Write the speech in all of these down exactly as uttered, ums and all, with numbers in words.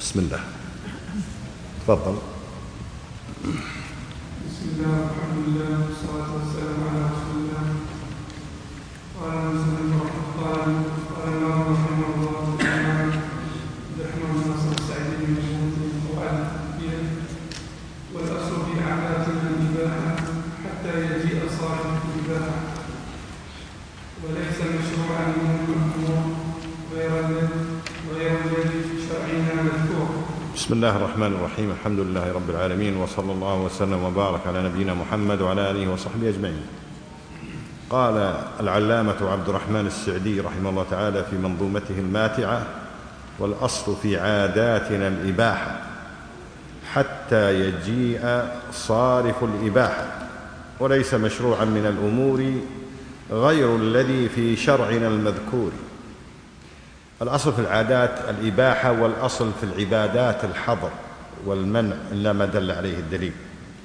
بسم الله. تفضل. بسم الله والحمد لله والصلاة والسلام على رسول الله. قال المسلم قال قال الله رحمه الله تعالى رحمه الله سعيد بن مسعود وقال فيه والأصل في عاداتنا الإباحة حتى يجيء صاحب الإباحة وليس مشروعا من المأمور غير غير الذي في شرعنا مذكور. بسم الله الرحمن الرحيم. الحمد لله رب العالمين، وصلى الله وسلم وبارك على نبينا محمد وعلى آله وصحبه أجمعين. قال العلامة عبد الرحمن السعدي رحمه الله تعالى في منظومته الماتعة: والأصل في عاداتنا الإباحة حتى يجيء صارف الإباحة وليس مشروعا من الأمور غير الذي في شرعنا المذكور. الأصل في العادات الإباحة، والأصل في العبادات الحظر والمنع إلا ما دل عليه الدليل.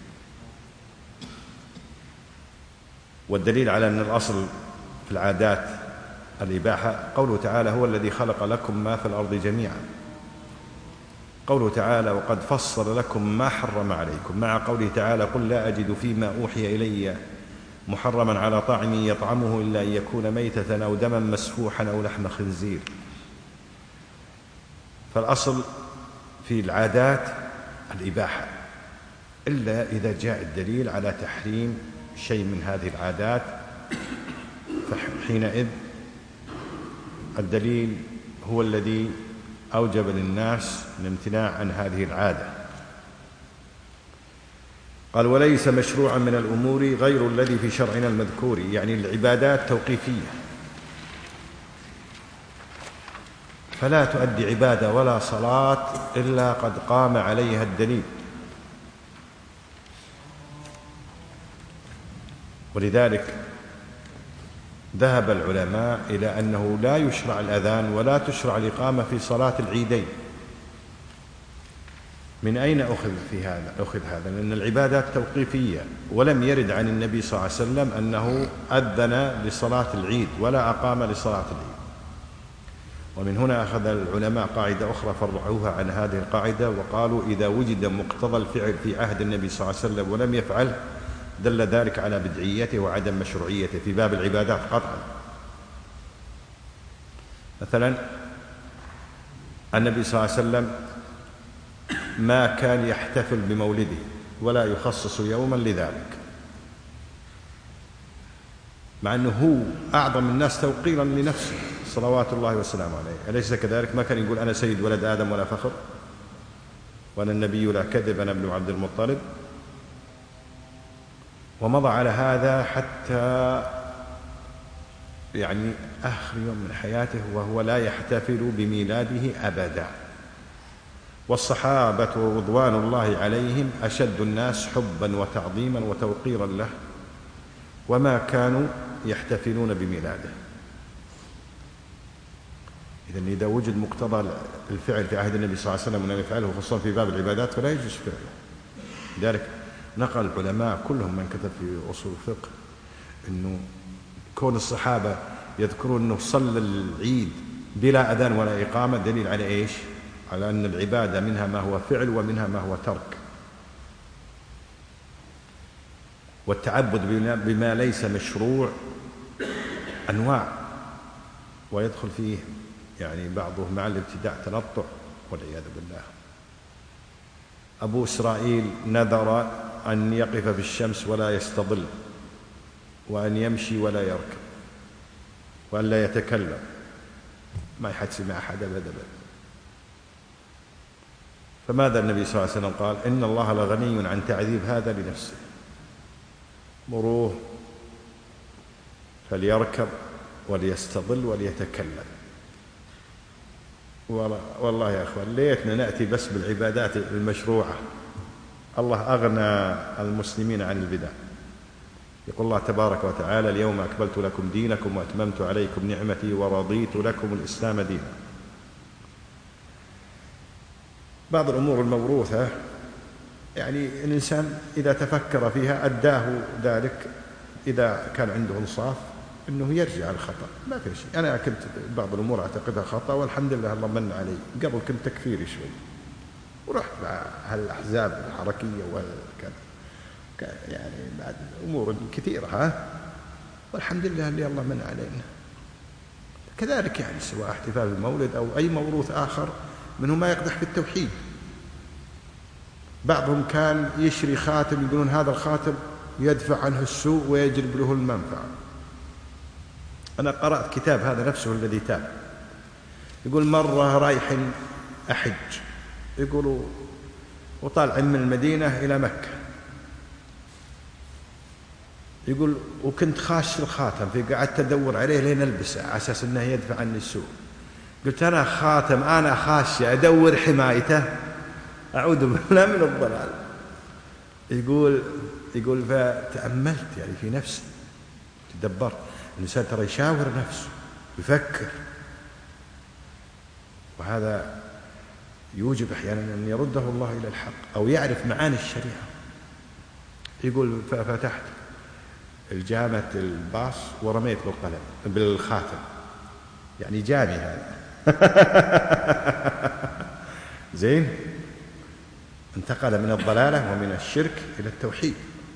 والدليل على أن الأصل في العادات الإباحة قوله تعالى: هو الذي خلق لكم ما في الأرض جميعا. قوله تعالى: وقد فصل لكم ما حرم عليكم، مع قوله تعالى: قل لا أجد فيما أوحي إلي محرما على طاعم يطعمه إلا أن يكون ميتة أو دما مسفوحا أو لحم خنزير. فالأصل في العادات الإباحة إلا إذا جاء الدليل على تحريم شيء من هذه العادات، فحينئذ الدليل هو الذي أوجب للناس الامتناع عن هذه العادة. قال: وليس مشروعا من الأمور غير الذي في شرعنا المذكور، يعني العبادات توقيفية، فلا تؤدي عبادة ولا صلاة إلا قد قام عليها الدليل. ولذلك ذهب العلماء إلى أنه لا يشرع الأذان ولا تشرع الإقامة في صلاة العيدين. من أين أخذ في هذا؟ أخذ هذا لأن العبادات توقيفية، ولم يرد عن النبي صلى الله عليه وسلم أنه أذن لصلاة العيد ولا أقام لصلاة العيد. ومن هنا أخذ العلماء قاعدة أخرى فرعوها عن هذه القاعدة، وقالوا: إذا وجد مقتضى الفعل في عهد النبي صلى الله عليه وسلم ولم يفعله دل ذلك على بدعيته وعدم مشروعيته في باب العبادات قطعا. مثلا النبي صلى الله عليه وسلم ما كان يحتفل بمولده ولا يخصص يوما لذلك، مع أنه هو أعظم الناس توقيرا لنفسه صلوات الله وسلامه عليه، أليس كذلك؟ ما كان يقول: أنا سيد ولد آدم ولا فخر، وأنا النبي لا كذب، أنا ابن عبد المطلب. ومضى على هذا حتى يعني آخر يوم من حياته وهو لا يحتفل بميلاده أبدا. والصحابة رضوان الله عليهم أشد الناس حبا وتعظيما وتوقيرا له، وما كانوا يحتفلون بميلاده. إذن إذا وجد مقتضى الفعل في عهد النبي صلى الله عليه وسلم ولم يفعله خصوصا في باب العبادات فلا يجوز فعله. لذلك نقل العلماء كلهم من كتب في أصول الفقه أنه كون الصحابة يذكرون أنه صلى العيد بلا أذان ولا إقامة دليل على إيش؟ على أن العبادة منها ما هو فعل ومنها ما هو ترك. والتعبد بما ليس مشروع أنواع، ويدخل فيه يعني بعضهم مع الابتداع تنطع والعياذ بالله. أبو إسرائيل نذر أن يقف في الشمس ولا يستظل، وأن يمشي ولا يركب، وأن لا يتكلم، ما يحدث مع أحد أبدا. فماذا النبي صلى الله عليه وسلم قال؟ إن الله لغني عن تعذيب هذا لنفسه، مروه فليركب وليستظل وليتكلم. والله يا أخوان ليتنا نأتي بس بالعبادات المشروعة. الله أغنى المسلمين عن البدع. يقول الله تبارك وتعالى: اليوم أكملت لكم دينكم وأتممت عليكم نعمتي ورضيت لكم الإسلام دينا. بعض الأمور الموروثة يعني الإنسان إذا تفكر فيها أداه ذلك إذا كان عنده إنصاف أنه يرجع الخطأ، ما في شيء. أنا كنت بعض الأمور أعتقدها خطأ والحمد لله الله من علي، قبل كنت تكفيري شوي ورحت مع هالأحزاب الحركية والكذا، يعني بعد أمور كثيرة، ها، والحمد لله اللي الله من علينا. كذلك يعني سواء احتفال المولد أو أي موروث آخر منه ما يقدح في التوحيد. بعضهم كان يشري خاتم يقولون هذا الخاتم يدفع عنه السوء ويجلب له المنفعة. أنا قرأت كتاب هذا نفسه الذي تاب، يقول مرة رايح أحج، يقولوا وطالع من المدينة إلى مكة، يقول وكنت خاش الخاتم في قعدت أدور عليه لين ألبسه على أساس أنه يدفع عني السوء. قلت أنا خاتم أنا خاشة أدور حمايته، أعوذ بالله من الضلال. يقول يقول فتأملت يعني في نفسي، تدبرت الإنسان ترى يشاور نفسه يفكر، وهذا يوجب أحيانا أن يرده الله إلى الحق أو يعرف معاني الشريعة. يقول ففتحت الجامة الباص ورميت بالقلم بالخاتم، يعني جامي هذا زين، انتقل من الضلالة ومن الشرك إلى التوحيد.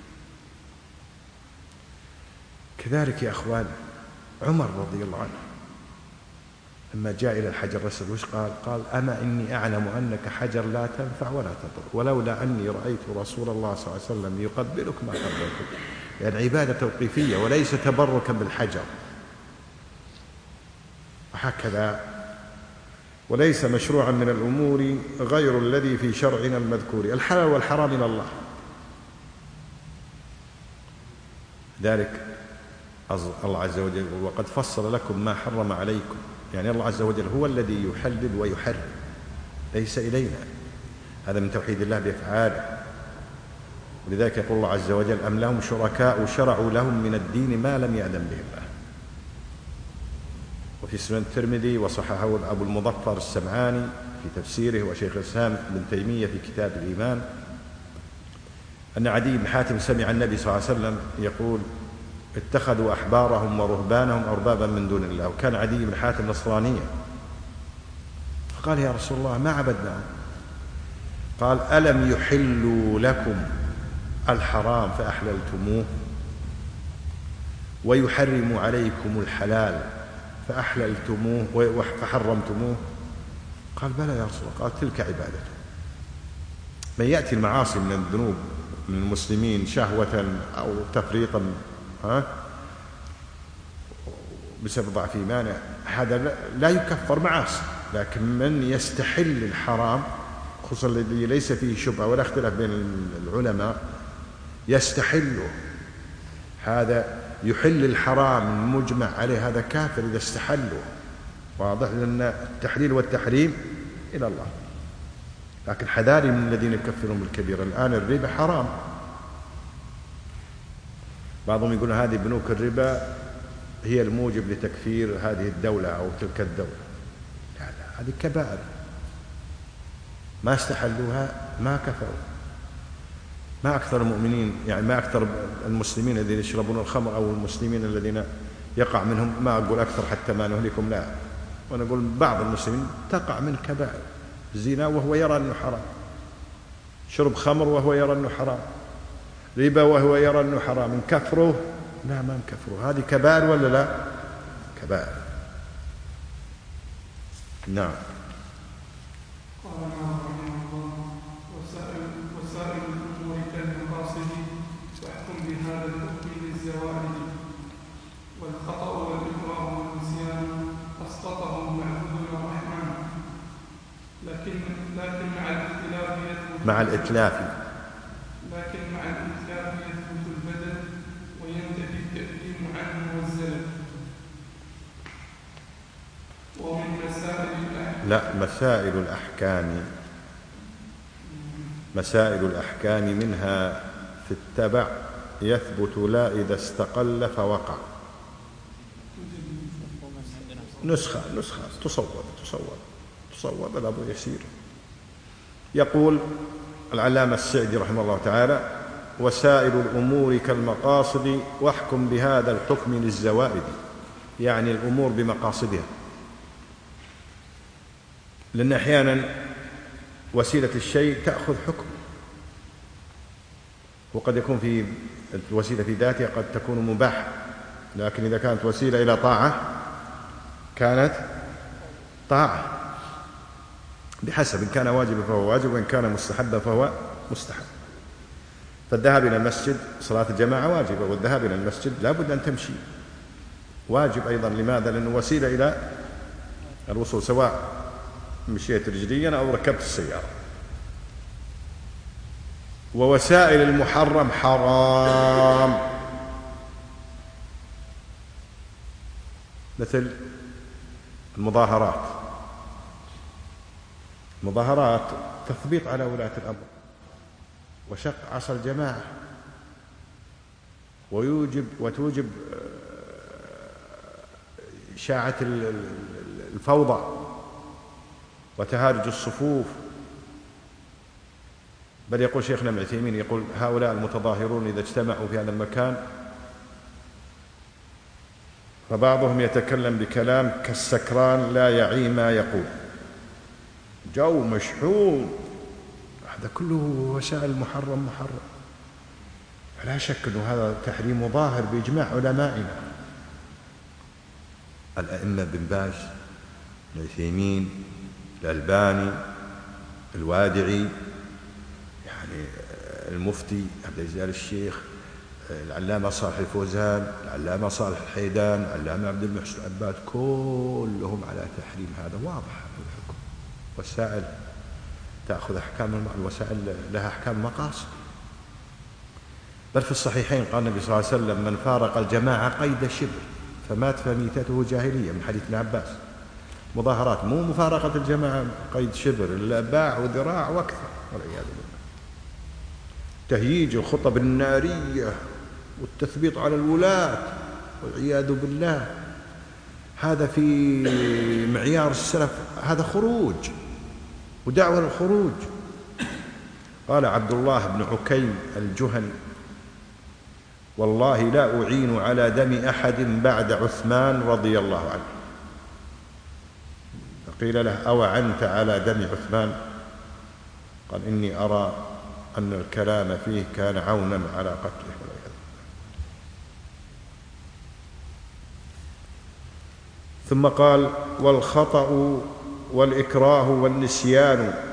كذلك يا أخوان عمر رضي الله عنه لما جاء إلى الحجر الأسود وش قال؟ قال أما إني أعلم أنك حجر لا تنفع ولا تضر، ولولا أني رأيت رسول الله صلى الله عليه وسلم يقبلك ما قبلتك. يعني عبادة توقيفية وليس تبركا بالحجر. وهكذا وليس مشروعا من الأمور غير الذي في شرعنا المذكور. الحلال والحرام من الله، ذلك الله عز وجل وقد فصل لكم ما حرم عليكم. يعني الله عز وجل هو الذي يحلل ويحرم، ليس إلينا. هذا من توحيد الله بأفعاله. ولذلك يقول الله عز وجل أم لهم شركاء شرعوا لهم من الدين ما لم يأذن به الله. وفي سنن الترمذي وصححه أبو المظفر السمعاني في تفسيره وشيخ الإسلام ابن تيمية في كتاب الإيمان أن عدي بن حاتم سمع النبي صلى الله عليه وسلم يقول اتخذوا أحبارهم ورهبانهم أربابا من دون الله. وكان عدي بن حاتم نصرانيا، فقال يا رسول الله ما عبدناهم؟ قال ألم يحلوا لكم الحرام فأحللتموه ويحرم عليكم الحلال فأحللتموه فحرمتموه؟ قال بلى يا رسول الله. قال تلك عبادته. من يأتي المعاصي من الذنوب من المسلمين شهوة أو تفريطا ها بسبب ضعف إيمانه هذا لا يكفر معاصي، لكن من يستحل الحرام خصوصا الذي ليس فيه شبهة ولا اختلاف بين العلماء يستحله، هذا يحل الحرام مجمع عليه، هذا كافر إذا استحله. واضح لأن التحليل والتحريم إلى الله. لكن حذاري من الذين يكفرون بالكبيرة. الآن الربا حرام، بعضهم يقول هذه بنوك الربا هي الموجب لتكفير هذه الدولة أو تلك الدولة. لا لا، هذه كبائر ما استحلوها ما كفروا. ما أكثر المؤمنين يعني ما أكثر المسلمين الذين يشربون الخمر أو المسلمين الذين يقع منهم، ما أقول أكثر حتى ما نهلكم، لا، وأنا أقول بعض المسلمين تقع من كبائر الزنا وهو يرى أنه حرام، شرب خمر وهو يرى أنه حرام، ربا وهو يرى أنه حرام. من كفره؟ لا ما كفره. هذه كبائر ولا لا؟ كبائر. نعم. مع الإتلاف لكن مع الإتلاف يثبت البدل وينتفي التأثيم عنه والزلل. ومن مسائل الأحكام لا مسائل الأحكام مسائل الأحكام منها في التبع يثبت لا إذا استقل فوقع. نسخة نسخة تصور تصور تصور الأمر يسير. يقول العلامة السعدي رحمه الله تعالى وسائر الأمور كالمقاصد واحكم بهذا الحكم للزوائد، يعني الأمور بمقاصدها. لأن أحيانا وسيلة الشيء تأخذ حكم، وقد يكون في الوسيلة في ذاتها قد تكون مباحة، لكن إذا كانت وسيلة إلى طاعة كانت طاعة بحسب، إن كان واجبا فهو واجب، وإن كان مستحبا فهو مستحب. فالذهاب إلى المسجد صلاة الجماعة واجبة، والذهاب إلى المسجد لا بد أن تمشي واجب أيضا. لماذا؟ لأنه وسيلة إلى الوصول، سواء مشيت رجليا أو ركبت السيارة. ووسائل المحرم حرام، مثل المظاهرات. المظاهرات تثبيط على ولاة الأمر وشق عصا الجماعة، ويوجب وتوجب إشاعة الفوضى وتهارج الصفوف. بل يقول شيخنا ابن عثيمين، يقول هؤلاء المتظاهرون إذا اجتمعوا في هذا المكان فبعضهم يتكلم بكلام كالسكران لا يعي ما يقول، جو مشحون، هذا كله وسائل محرم محرم. فلا شك أنه هذا تحريم ظاهر بإجماع علمائنا الأئمة، بن باز، ابن عثيمين، الألباني، الوادعي، يعني المفتي عبد العزيز آل الشيخ، العلامة صالح الفوزان، العلامة صالح الحيدان، العلامة عبد المحسن العباد، كلهم على تحريم هذا واضح الحكم. وسائل تأخذ أحكام الوسائل لها أحكام مقاصد. بل في الصحيحين قال النبي صلى الله عليه وسلم من فارق الجماعة قيد شبر فمات فميتته جاهلية، من حديث ابن عباس. مظاهرات مو مفارقة الجماعة قيد شبر، إلا باع وذراع وأكثر، والعياذ بالله. تهييج الخطب النارية والتثبيط على الولاة والعياذ بالله، هذا في معيار السلف، هذا خروج ودعوة للخروج. قال عبد الله بن عكيم الجهني والله لا أعين على دم أحد بعد عثمان رضي الله عنه. فقيل له أو عنت على دم عثمان؟ قال إني أرى أن الكلام فيه كان عونا على قتله. ثم قال والخطأ والإكراه والنسيان